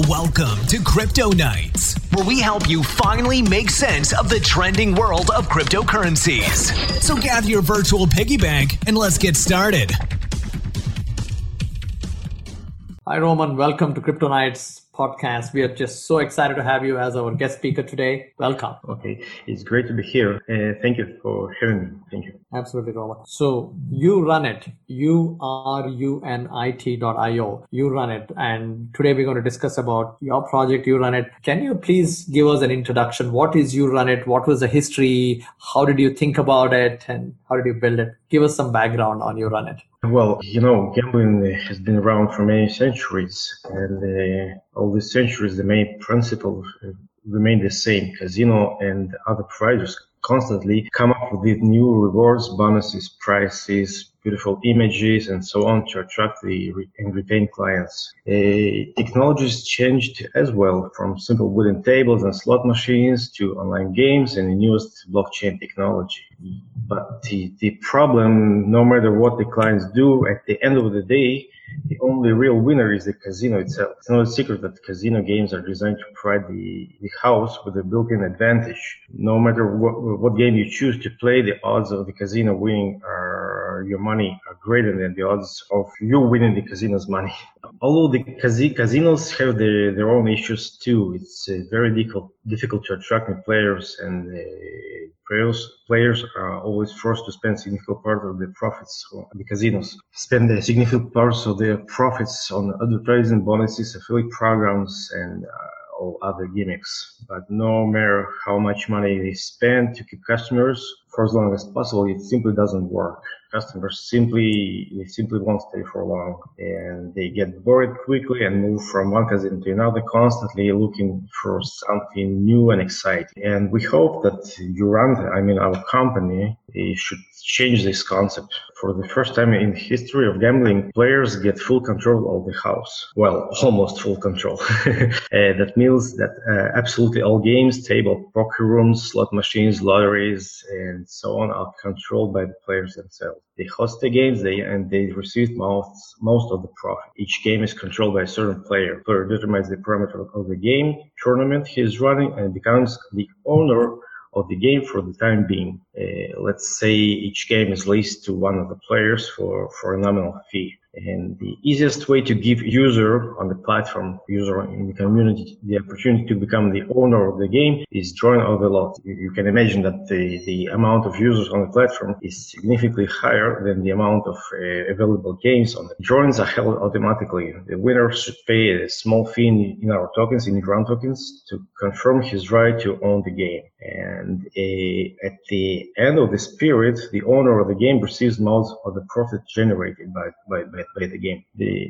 Welcome to Crypto Nights, where we help you finally make sense of the trending world of cryptocurrencies. So gather your virtual piggy bank and let's get started. Hi, Roman. Welcome to Crypto Nights podcast. We are just so excited to have you as our guest speaker today. Welcome. Okay, it's great to be here. Thank you for having me. Thank you. Absolutely, Roman. So you run it, urunit.io. You run it. And today we're going to discuss about your project, You Run It. Can you please give us an introduction? What is You Run It? What was the history? How did you think about it? And how did you build it? Give us some background on You Run It. Well, gambling has been around for many centuries, and all these centuries, the main principles remain the same. Casino and other providers constantly come up with new rewards, bonuses, prices, beautiful images, and so on to attract and retain clients. Technologies changed as well, from simple wooden tables and slot machines to online games and the newest blockchain technology. But the problem, no matter what the clients do, at the end of the day, the only real winner is the casino itself. It's not a secret that casino games are designed to provide the house with a built-in advantage. No matter what game you choose to play, the odds of the casino winning your money are greater than the odds of you winning the casino's money. Although the casinos have their own issues too, it's very difficult to attract new players, and players are always forced to spend significant part of the profits. The casinos spend a significant parts of their profits on advertising, bonuses, affiliate programs, and all other gimmicks. But no matter how much money they spend to keep customers for as long as possible, it simply doesn't work. Customers simply won't stay for long, and they get bored quickly and move from one casino to another, constantly looking for something new and exciting. And we hope that our company, should change this concept. For the first time in the history of gambling, players get full control of the house. Well, almost full control. That means that absolutely all games, table, poker rooms, slot machines, lotteries, and so on are controlled by the players themselves. They host the games and they receive most of the profit. Each game is controlled by a certain player. The player determines the parameter of the game, tournament he is running, and becomes the owner of the game for the time being. Let's say each game is leased to one of the players for a nominal fee. And the easiest way to give user on the platform, user in the community, the opportunity to become the owner of the game is drawing of the lot. You can imagine that the amount of users on the platform is significantly higher than the amount of available games on it. Drawings are held automatically. The winner should pay a small fee in our tokens, in ground tokens, to confirm his right to own the game. And at the end of this period, the owner of the game receives most of the profit generated by the game.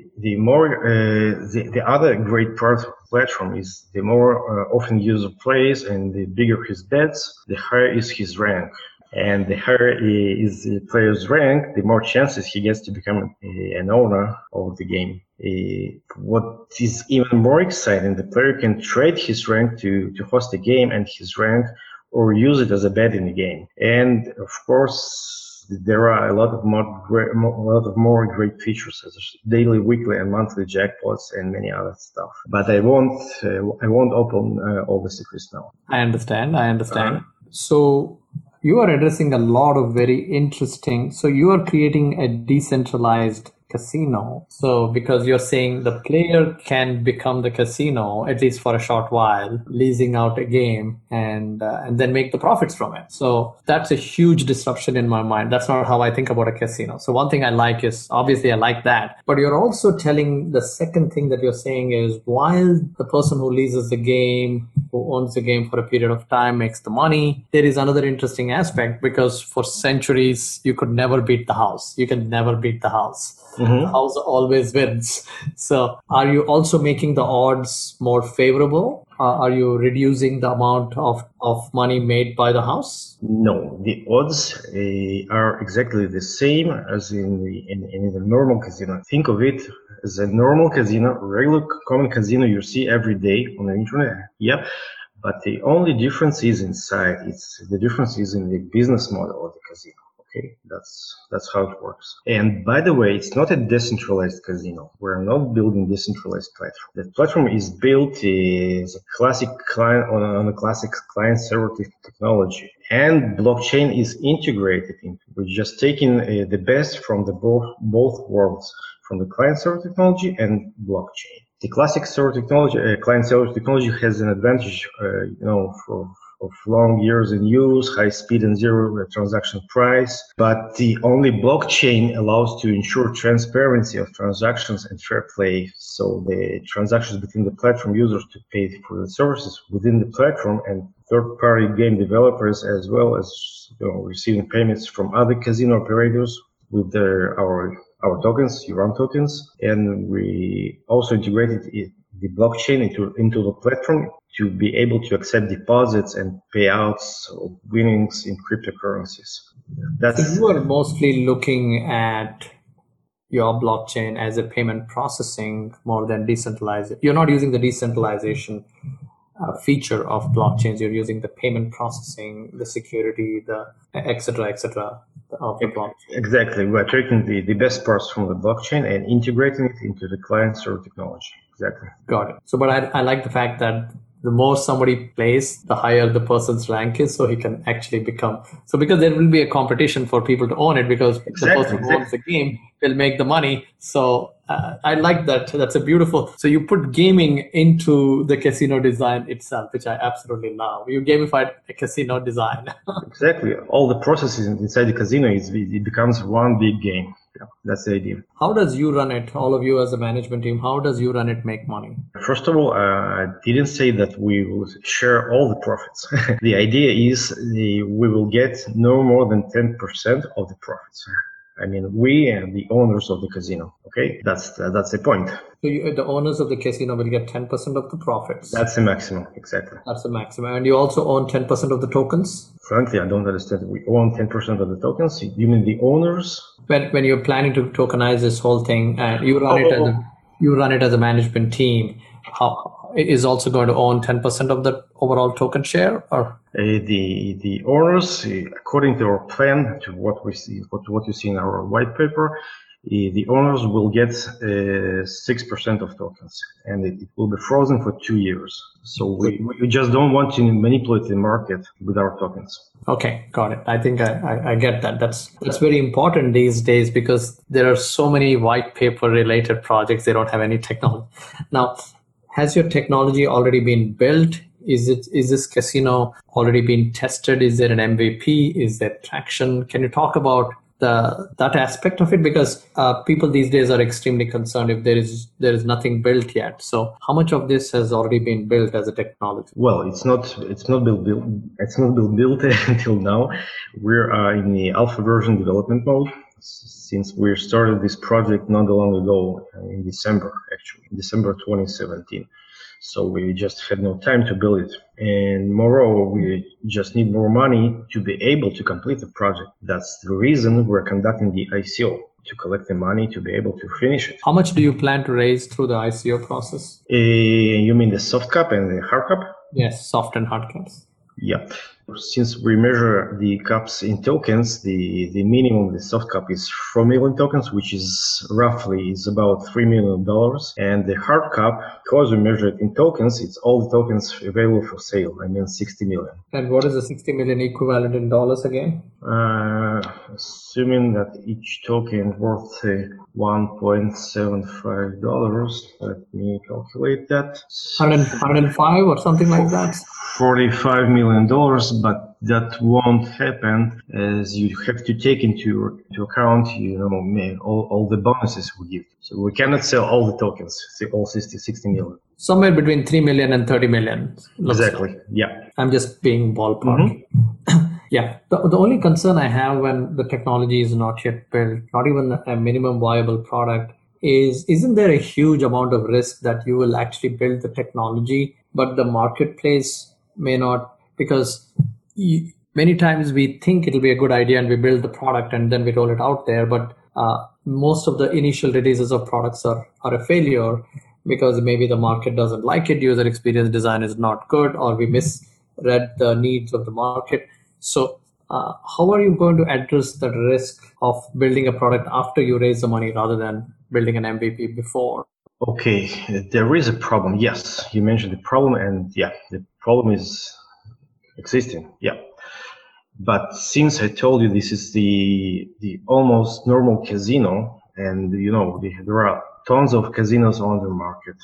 The other great part of the platform is the more often user plays and the bigger his bets, the higher is his rank. And the higher is the player's rank, the more chances he gets to become an owner of the game. What is even more exciting, the player can trade his rank to host the game and his rank, or use it as a bet in the game. And of course, there are a lot of more great features, such as daily, weekly, and monthly jackpots, and many other stuff. But I won't open all the secrets now. I understand. So you are addressing a lot of very interesting. So you are creating a decentralized casino. So because you're saying the player can become the casino, at least for a short while, leasing out a game and then make the profits from it. So that's a huge disruption in my mind. That's not how I think about a casino. So one thing I like is, obviously I like that, but you're also telling, the second thing that you're saying is, while the person who leases the game, who owns the game for a period of time, makes the money, there is another interesting aspect, because for centuries, you could never beat the house. You can never beat the house. The house always wins. So are you also making the odds more favorable? Are you reducing the amount of money made by the house? No, the odds are exactly the same as in the normal casino. Think of it as a normal casino, regular common casino you see every day on the internet. Yep. But the only difference is inside. The difference is in the business model of the casino. Okay, that's how it works. And by the way, it's not a decentralized casino. We're not building decentralized platform. The platform is built as a classic client on a classic client server technology, and blockchain is integrated in. We're just taking the best from the both worlds, from the client server technology and blockchain. The classic server technology, client server technology, has an advantage, of long years in use, high speed and zero transaction price. But the only blockchain allows to ensure transparency of transactions and fair play. So the transactions between the platform users to pay for the services within the platform and third-party game developers, as well as receiving payments from other casino operators with our tokens, URAM tokens, and we also integrated the blockchain into the platform to be able to accept deposits and payouts of winnings in cryptocurrencies. So you are mostly looking at your blockchain as a payment processing more than decentralized. You're not using the decentralization feature of blockchains. You're using the payment processing, the security, the et cetera, of the blockchain. Exactly. We're taking the best parts from the blockchain and integrating it into the client server technology. Exactly. Got it. So, but I like the fact that the more somebody plays, the higher the person's rank is, so he can actually become. So because there will be a competition for people to own it, because the person who owns the game will make the money. So I like that. That's a beautiful. So you put gaming into the casino design itself, which I absolutely love. You gamified a casino design. Exactly. All the processes inside the casino, it becomes one big game. Yeah, that's the idea. How does you run it, all of you as a management team, how does you run it make money? First of all, I didn't say that we will share all the profits. The idea is we will get no more than 10% of the profits. I mean, we and the owners of the casino. Okay, that's the point. So the owners of the casino will get 10% of the profits. That's the maximum, exactly. That's the maximum. And you also own 10% of the tokens? Frankly, I don't understand. We own 10% of the tokens. You mean the owners? When you're planning to tokenize this whole thing, and you run it as a management team, how is also going to own 10% of the overall token share, or? The owners, according to our plan, to what we see, what you see in our white paper, the owners will get 6% of tokens, and it will be frozen for 2 years. So we just don't want to manipulate the market with our tokens. Okay, got it. I think I get that. That's very important these days, because there are so many white paper related projects. They don't have any technology. Now, has your technology already been built? Is this casino already been tested? Is there an MVP? Is there traction? Can you talk about that aspect of it? Because people these days are extremely concerned if there is nothing built yet. So how much of this has already been built as a technology? Well, it's not built until now. We're in the alpha version development mode, since we started this project not long ago, in December 2017. So we just had no time to build it. And moreover, we just need more money to be able to complete the project. That's the reason we're conducting the ICO, to collect the money to be able to finish it. How much do you plan to raise through the ICO process? You mean the soft cap and the hard cap? Yes, soft and hard caps. Yeah. Since we measure the caps in tokens, the minimum of the soft cap is 4 million tokens, which is about $3 million. And the hard cap, because we measure it in tokens, it's all the tokens available for sale. I mean, 60 million. And what is the 60 million equivalent in dollars again? Assuming that each token worth $1.75, let me calculate that. 105 or something like that? $45 million, but that won't happen, as you have to take into account, all the bonuses we give. So we cannot sell all the tokens, all 60 million. Somewhere between 3 million and 30 million. Exactly. Yeah. I'm just being ballpark. Mm-hmm. Yeah. The only concern I have when the technology is not yet built, not even a minimum viable product, isn't there a huge amount of risk that you will actually build the technology, but the marketplace may not, because many times we think it'll be a good idea and we build the product and then we roll it out there, but most of the initial releases of products are a failure because maybe the market doesn't like it, user experience design is not good, or we misread the needs of the market. So how are you going to address the risk of building a product after you raise the money rather than building an MVP before? Okay, there is a problem. Yes, you mentioned the problem, and yeah, the problem is existing. Yeah. But since I told you this is the almost normal casino, and there are tons of casinos on the market,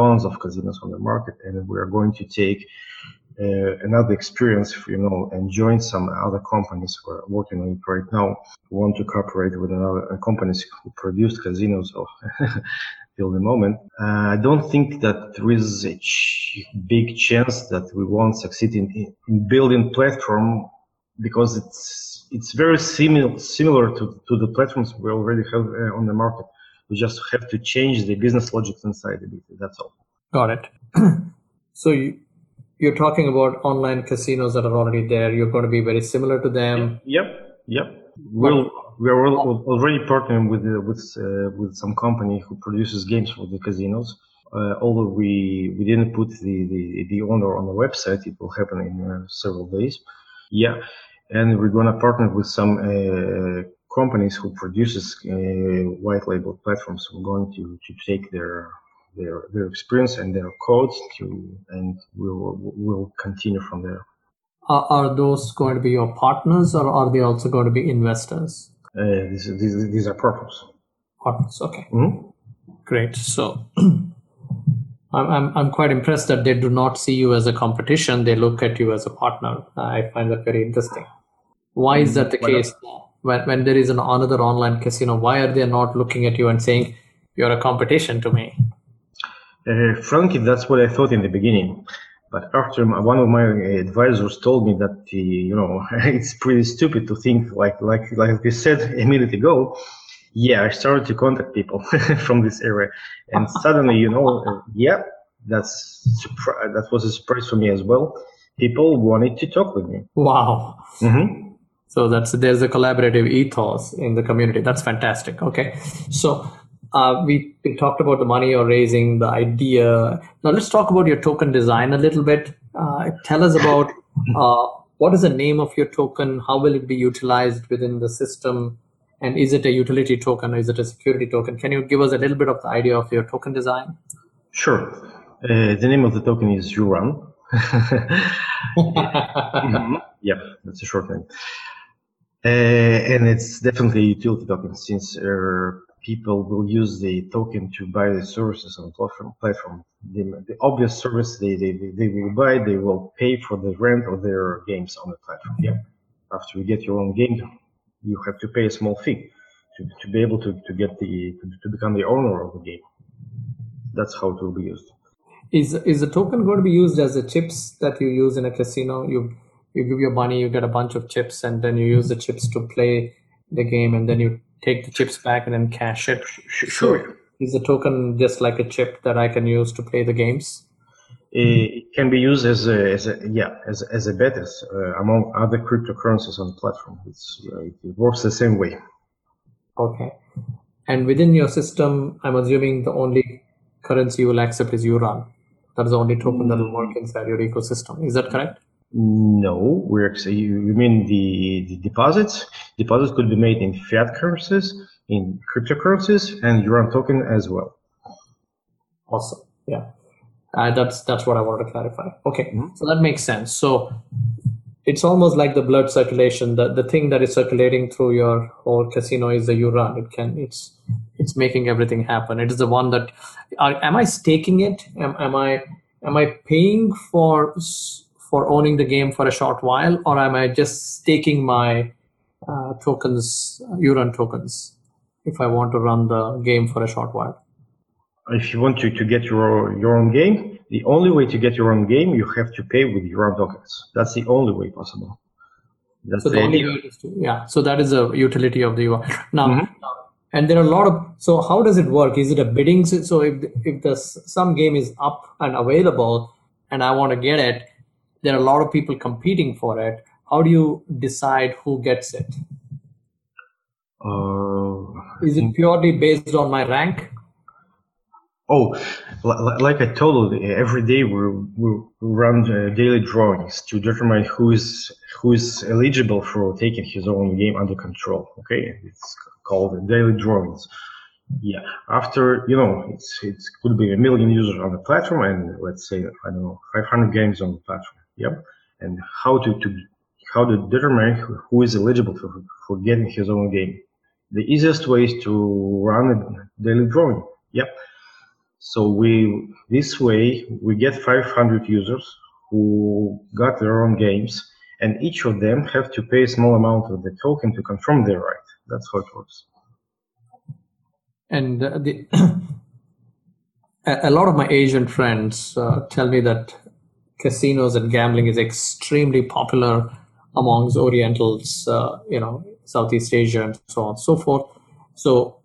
and we are going to take another experience, and join some other companies who are working on it right now. We want to cooperate with another companies who produce casinos till the moment. I don't think that there is a big chance that we won't succeed in building platform, because it's very similar to the platforms we already have on the market. We just have to change the business logic inside a bit. That's all. Got it. So you're talking about online casinos that are already there. You're going to be very similar to them. Yep. We are already partnering with some company who produces games for the casinos. Although we didn't put the owner on the website, it will happen in several days. Yeah, and we're gonna partner with some companies who produces white label platforms. We're going to take their experience and their codes and we'll continue from there. Are those going to be your partners, or are they also going to be investors? These are partners. Partners, okay. Mm-hmm. Great. So I'm quite impressed that they do not see you as a competition. They look at you as a partner. I find that very interesting. Why is that the case? When there is another online casino, why are they not looking at you and saying you're a competition to me? Frankly, that's what I thought in the beginning. But after one of my advisors told me that it's pretty stupid to think like we said a minute ago. Yeah, I started to contact people from this area, and suddenly, that was a surprise for me as well. People wanted to talk with me. Wow. Mm-hmm. So there's a collaborative ethos in the community. That's fantastic. Okay, so we talked about the money you're raising, the idea. Now let's talk about your token design a little bit. Tell us about what is the name of your token? How will it be utilized within the system? And is it a utility token or is it a security token? Can you give us a little bit of the idea of your token design? Sure. The name of the token is Uran. Mm-hmm. Yeah, that's a short name. And it's definitely a utility token, since people will use the token to buy the services on the platform. The obvious service they will buy, they will pay for the rent of their games on the platform. Yeah. After you get your own game, you have to pay a small fee to be able to become the owner of the game. That's how it will be used. Is the token going to be used as the chips that you use in a casino? You give your money, you get a bunch of chips, and then you use the chips to play the game, and then you take the chips back and then cash it. Sure. So is the token just like a chip that I can use to play the games? It can be used as a bet among other cryptocurrencies on the platform. It works the same way. Okay. And within your system, I'm assuming the only currency you will accept is Uran. That is the only token that will work inside your ecosystem. Is that correct? No, you mean the deposits? Deposits could be made in fiat currencies, in cryptocurrencies, and Uran token as well. Awesome. Yeah. That's what I wanted to clarify. Okay, mm-hmm. So that makes sense. So it's almost like the blood circulation. The thing that is circulating through your whole casino is the Uran. It's making everything happen. It is the one that am I staking it? Am I paying for owning the game for a short while, or am I just staking my tokens, Uran tokens, if I want to run the game for a short while? If you want to get your own game, the only way to get your own game, you have to pay with Uran tokens. That's the only way possible. That's so the only way is so that is a utility of the Uran. Now, mm-hmm. And there are a lot of, so how does it work? Is it a bidding? So if some game is up and available and I want to get it, there are a lot of people competing for it. How do you decide who gets it? Is it purely based on my rank? Oh, like I told you, every day we run daily drawings to determine who is eligible for taking his own game under control. Okay, it's called daily drawings. Yeah, after it could be 1 million users on the platform, and let's say 500 games on the platform. Yep, and how to determine who is eligible for getting his own game. The easiest way is to run a daily drawing. Yep. So this way we get 500 users who got their own games, and each of them have to pay a small amount of the token to confirm their right. That's how it works. And a lot of my Asian friends tell me that casinos and gambling is extremely popular amongst Orientals, Southeast Asia, and so on and so forth. So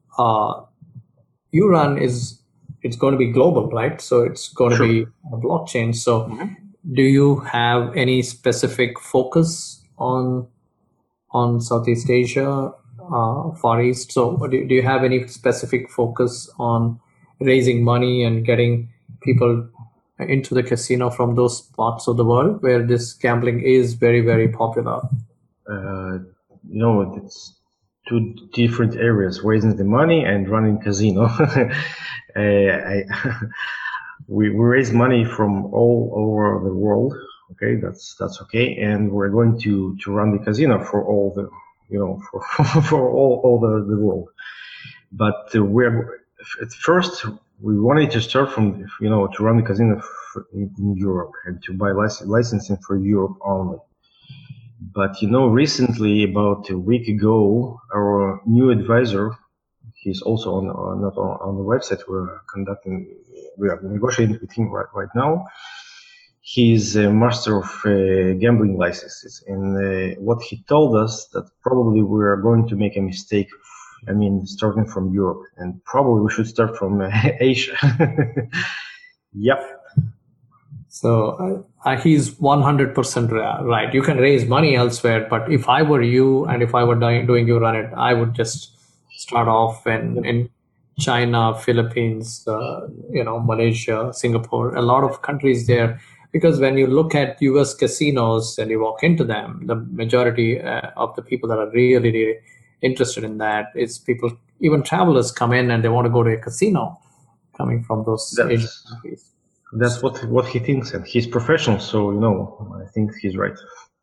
URAN it's going to be global, right? So it's going to be a blockchain. So do you have any specific focus on Southeast Asia, Far East? So do you have any specific focus on raising money and getting people into the casino from those parts of the world where this gambling is very, very popular? No, it's two different areas: raising the money and running casino. We raise money from all over the world. Okay, that's okay, and we're going to run the casino for all the for all the world. But we're at first we wanted to start from to run the casino in Europe and to buy licensing for Europe only. But recently, about a week ago, our new advisor, he's also not on the website. We are negotiating with him right now. He's a master of gambling licenses, and what he told us that probably we are going to make a mistake. Starting from Europe, and probably we should start from Asia. Yep. So he's 100% right. You can raise money elsewhere, but if I were you and if I were doing URAN it, I would just start off in China, Philippines, Malaysia, Singapore, a lot of countries there. Because when you look at US casinos and you walk into them, the majority of the people that are really, really interested in that is people, even travelers come in and they want to go to a casino coming from those Asian countries. That's what he thinks, and he's professional, so I think he's right.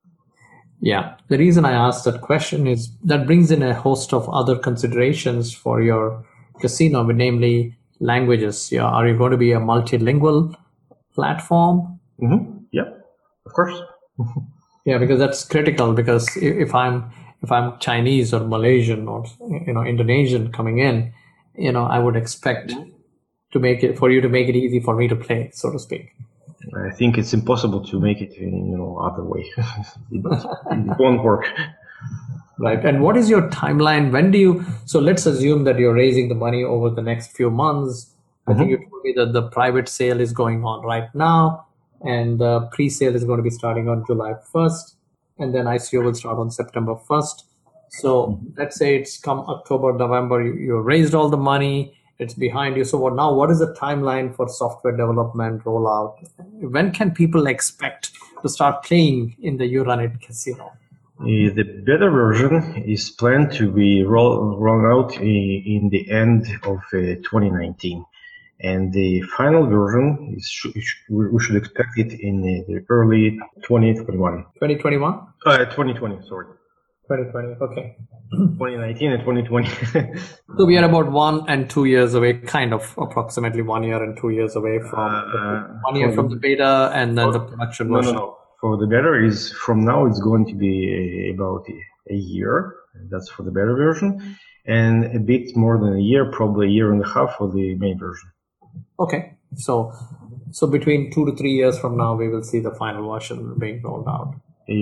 Yeah, the reason I asked that question is that brings in a host of other considerations for your casino, namely languages. Yeah, are you going to be a multilingual platform? Mm-hmm. Yeah, of course. Yeah, because that's critical. Because if I'm Chinese or Malaysian or Indonesian coming in, I would expect for you to make it easy for me to play, so to speak. I think it's impossible to make it other way. It won't work. Right. And what is your timeline? So let's assume that you're raising the money over the next few months. I think you told me that the private sale is going on right now, and the pre-sale is going to be starting on July 1st, and then ICO will start on September 1st. So let's say it's come October, November, you raised all the money, it's behind you. So what is the timeline for software development rollout? When can people expect to start playing in the URANit casino? The beta version is planned to be rolled out in the end of 2019. And the final version we should expect it in the early 2021. 2021? 2020, sorry. 2020, okay. 2019 and 2020. So we are about 1 and 2 years away, kind of approximately 1 year and 2 years away from 1 year from the beta and then the production version. No. For the beta from now it's going to be about a year. That's for the beta version, and a bit more than a year, probably a year and a half for the main version. Okay, so between 2 to 3 years from now, we will see the final version being rolled out.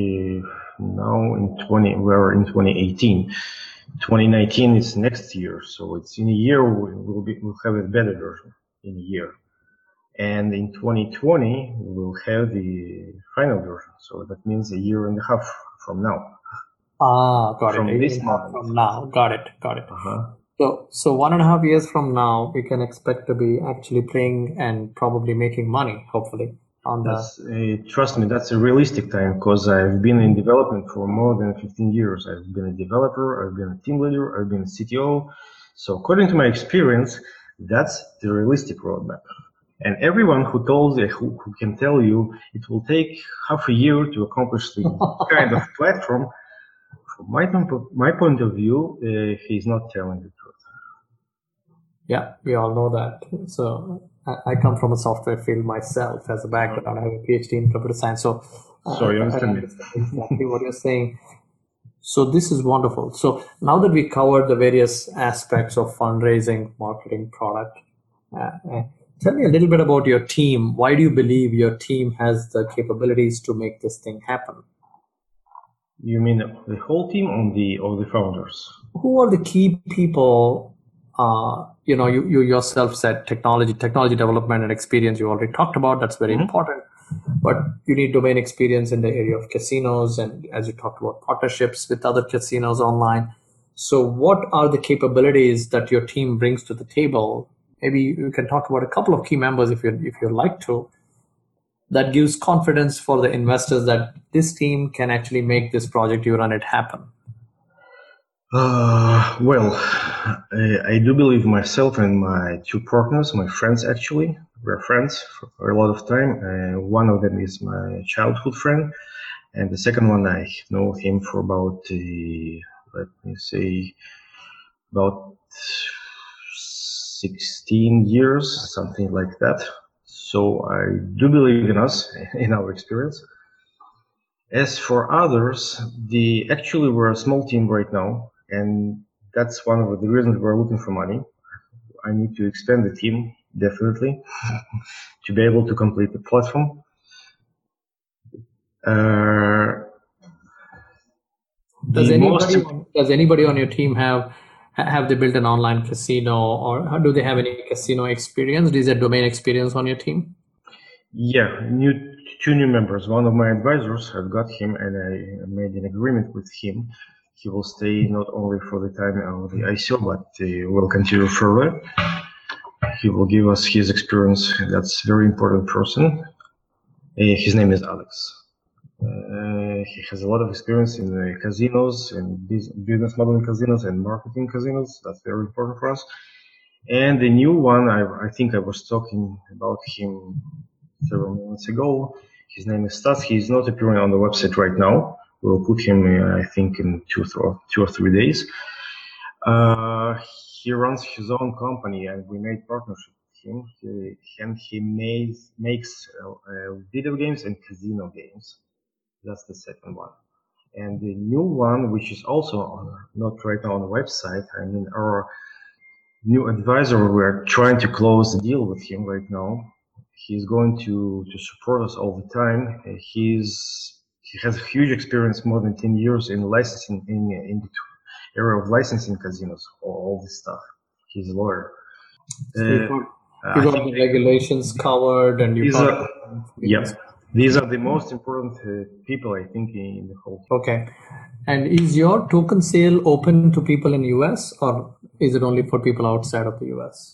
Now we're in 2018. 2019 is next year, so it's in a year we'll have a better version in a year, and in 2020 we'll have the final version. So that means a year and a half from now. Got from it. This month. From now, got it. Uh-huh. So 1.5 years from now, we can expect to be actually playing and probably making money, hopefully, on trust me, that's a realistic time because I've been in development for more than 15 years. I've been a developer, I've been a team leader, I've been a CTO. So according to my experience, that's the realistic roadmap. And everyone who can tell you it will take half a year to accomplish the kind of platform, from my point of view, he's not telling the truth. Yeah, we all know that. So I come from a software field myself as a background. I have a PhD in computer science. So you understand me. Exactly what you're saying. So this is wonderful. So now that we covered the various aspects of fundraising, marketing, product, tell me a little bit about your team. Why do you believe your team has the capabilities to make this thing happen? You mean the whole team or the founders? Who are the key people? You yourself said technology development and experience you already talked about. That's very important. But you need domain experience in the area of casinos, and as you talked about, partnerships with other casinos online. So what are the capabilities that your team brings to the table? Maybe you can talk about a couple of key members if you'd like to. That gives confidence for the investors that this team can actually make this project you run it happen. Well, I do believe myself and my two partners, my friends actually, we're friends for a lot of time. One of them is my childhood friend, and the second one I know him for about, let me say, about 16 years, something like that. So I do believe in us, in our experience. As for others, actually we're a small team right now, and that's one of the reasons we're looking for money. I need to expand the team, definitely, to be able to complete the platform. Does anybody on your team have they built an online casino, or do they have any casino experience? Is there domain experience on your team? Yeah, two new members. One of my advisors, I've got him, and I made an agreement with him. He will stay not only for the time of the ICO, but will continue further. He will give us his experience. That's a very important person. His name is Alex. He has a lot of experience in casinos and business modeling casinos and marketing casinos. That's very important for us. And the new one, I think I was talking about him several minutes ago. His name is Stas. He's not appearing on the website right now. We'll put him, I think, in 2 or 3 days. He runs his own company, and we made partnership with him. He makes video games and casino games. That's the second one. And the new one, which is also not right now on the website, I mean, our new advisor, we're trying to close the deal with him right now. He's going to support us all the time. He has a huge experience, more than 10 years in licensing, in the area of licensing casinos, all this stuff. He's a lawyer. You got the regulations covered, and these are the most important people, I think, in the whole team. Okay. And is your token sale open to people in US, or is it only for people outside of the US?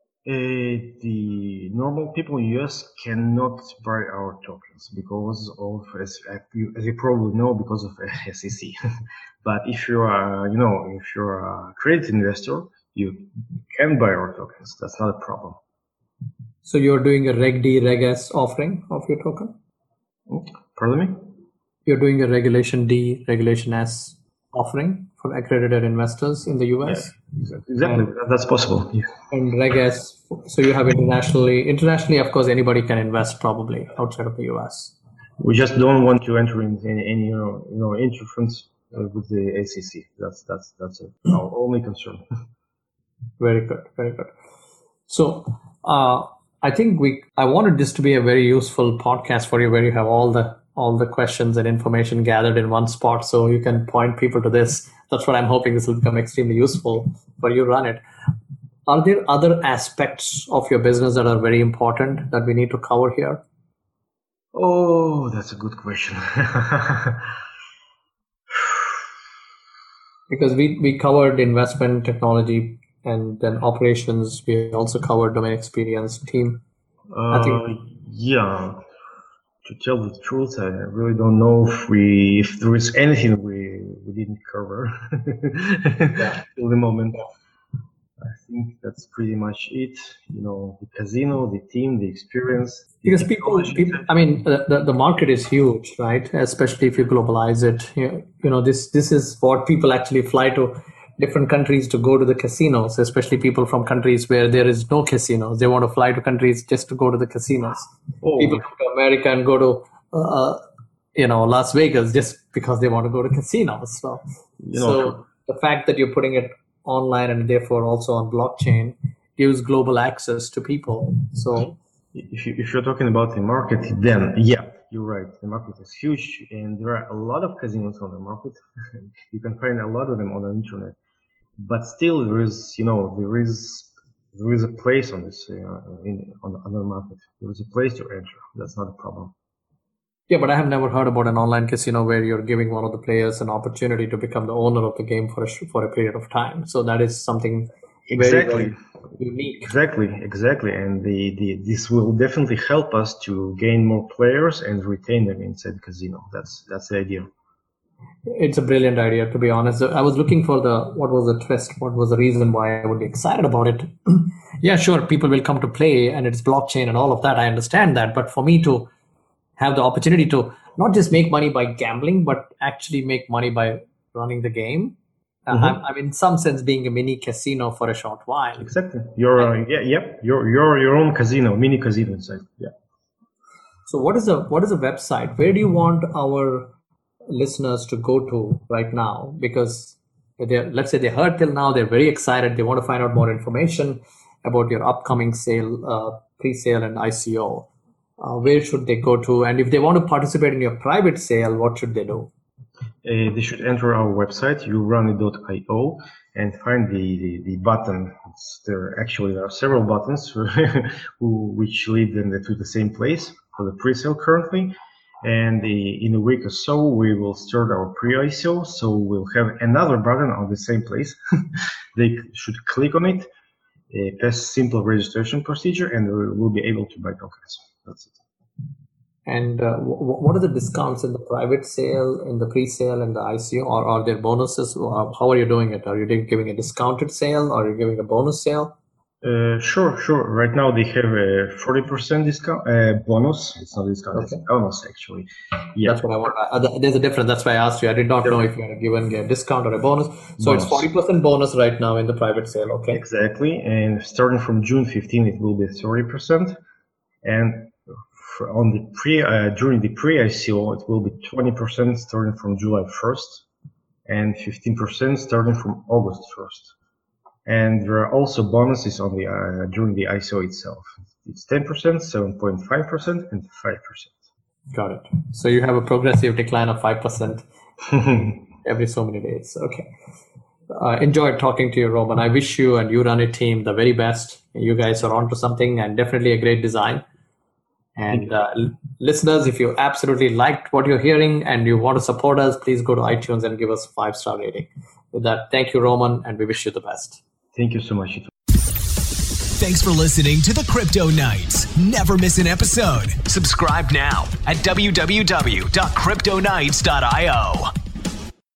The normal people in US cannot buy our tokens because of, as you probably know, because of SEC. But if you're a credit investor, you can buy our tokens. That's not a problem. So you're doing a Reg D, Reg S offering of your token? Pardon me? You're doing a Regulation D, Regulation S offering for accredited investors in the US? Yeah, exactly. That's possible. Yeah. And Reg S, so you have internationally, of course, anybody can invest probably outside of the US. We just don't want to enter in any interference with the SEC. That's our only concern. Very good, very good. So I think I wanted this to be a very useful podcast for you, where you have all the questions and information gathered in one spot, so you can point people to this. That's what I'm hoping. This will become extremely useful for you run it. Are there other aspects of your business that are very important that we need to cover here? Oh, that's a good question. Because we covered investment, technology, And then operations, we also covered domain experience, team. Yeah. To tell the truth, I really don't know if there is anything we didn't cover till the moment. I think that's pretty much it. The casino, the team, the experience. Because people, I mean, the market is huge, right? Especially if you globalize it. This is what people actually fly to different countries to go to the casinos, especially people from countries where there is no casinos. They want to fly to countries just to go to the casinos. People come to America and go to, Las Vegas just because they want to go to casinos. So the fact that you're putting it online and therefore also on blockchain gives global access to people. So if you're talking about the market, then yeah, you're right. The market is huge, and there are a lot of casinos on the market. You can find a lot of them on the internet. But still, there is a place on this on the market. There is a place to enter. That's not a problem. Yeah, but I have never heard about an online casino where you're giving one of the players an opportunity to become the owner of the game for a period of time. So that is something very, very unique. Exactly. And this will definitely help us to gain more players and retain them inside the casino. That's the idea. It's a brilliant idea, to be honest. I was looking for what was the twist, what was the reason why I would be excited about it. Yeah, sure, people will come to play and it's blockchain and all of that. I understand that. But for me to have the opportunity to not just make money by gambling, but actually make money by running the game. I'm in some sense being a mini casino for a short while. Exactly. You're your own casino, mini casino inside. Yeah. So what is a website? Where do you want our listeners to go to right now? Because let's say they heard till now, they're very excited. They want to find out more information about your upcoming sale, pre-sale and ICO. Where should they go to? And if they want to participate in your private sale, what should they do? They should enter our website, yourunit.io, and find the button. There are several buttons which lead them to the same place for the pre-sale currently. And in a week or so, we will start our pre-ICO. So we'll have another button on the same place. They should click on it, pass simple registration procedure, and we will be able to buy tokens. That's it. And what are the discounts in the private sale, in the pre-sale, and the ICO? Or are there bonuses? How are you doing it? Are you giving a discounted sale? Or are you giving a bonus sale? Sure. Right now they have a 40% discount bonus. It's not a discount, It's a bonus actually. Yeah, that's what I want. There's a difference. That's why I asked you. I did not know if you had given a discount or a bonus. So it's 40% bonus right now in the private sale. Okay. Exactly. And starting from June 15, it will be 30%. And during the pre-ICO, it will be 20% starting from July 1st and 15% starting from August 1st. And there are also bonuses during the ICO itself. It's 10%, 7.5%, and 5%. Got it. So you have a progressive decline of 5% every so many days. Okay. Enjoyed talking to you, Roman. I wish you and YouRunit team the very best. You guys are onto something and definitely a great design. And listeners, if you absolutely liked what you're hearing and you want to support us, please go to iTunes and give us a 5-star rating. With that, thank you, Roman, and we wish you the best. Thank you so much. Thanks for listening to the Crypto Nights. Never miss an episode. Subscribe now at www.cryptonights.io.